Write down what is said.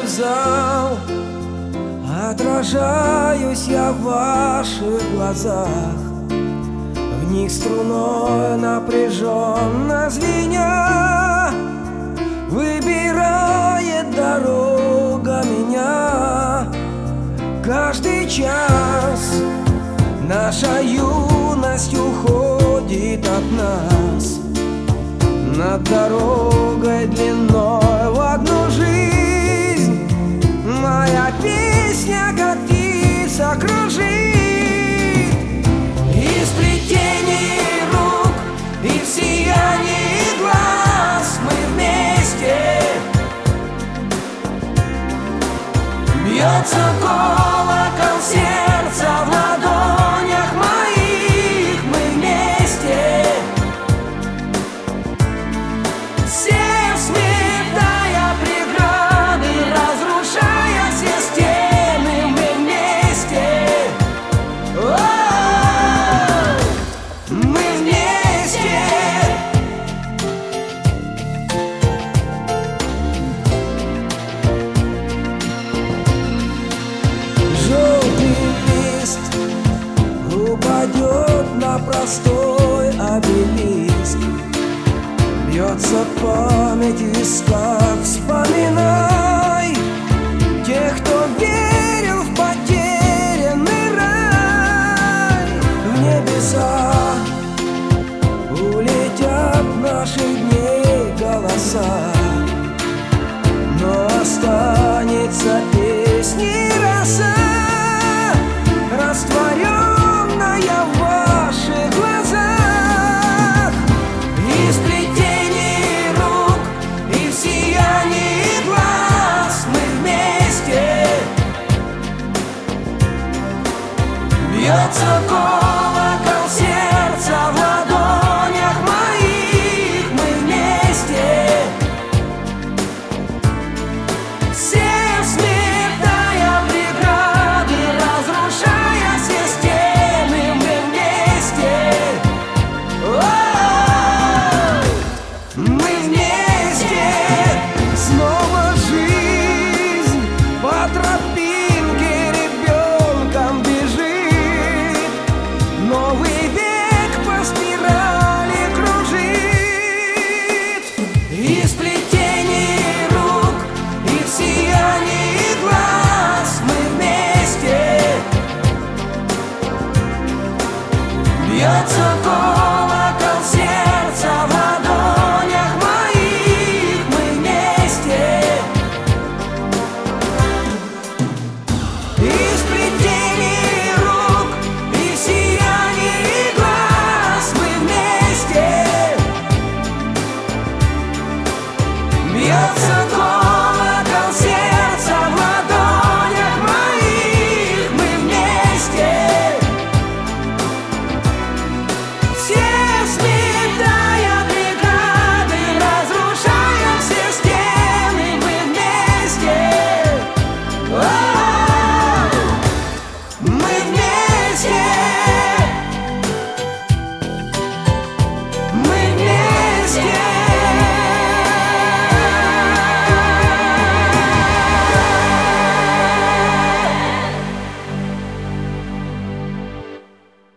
в зал, отражаюсь я в ваших глазах. В них струной напряженно звеня выбирает дорога меня. Каждый час наша юность уходит от нас, над дорогой длиной в одну жизнь. Моя песня, как птица, кружит. Из сплетений рук и в сиянии глаз мы вместе. Бьется колокол сердца в ладонях моих, мы вместе. Все сметая преграды, разрушая все стены, мы вместе. Мы вместе. Желтый лист упадет на простой обелиск. Бьется память в висках, вспоминай тех, кто верил в потерянный рай. В небеса улетят наших дней голоса, но останется песней роса, растворенная в ваших глазах. Из сплетений рук и в сиянии глаз мы вместе. Бьется